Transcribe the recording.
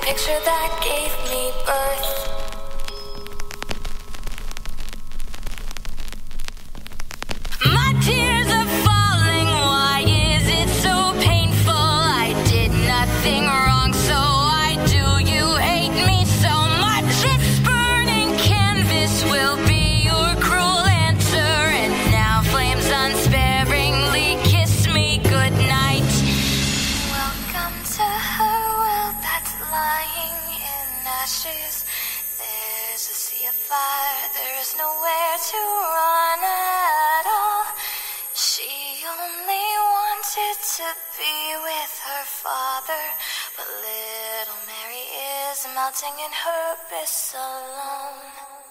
picture that gave me birth. My tears are falling, why is it so painful? I did nothing wrong, so why do you hate me so much? This burning canvas will be your cruel answer, and now flames unsparingly kiss me goodnight. Welcome to her world that's lying in ashes. There's a sea of fire, there's nowhere to run at all. She only wanted to be with her father, but little Mary is melting in her abyss alone.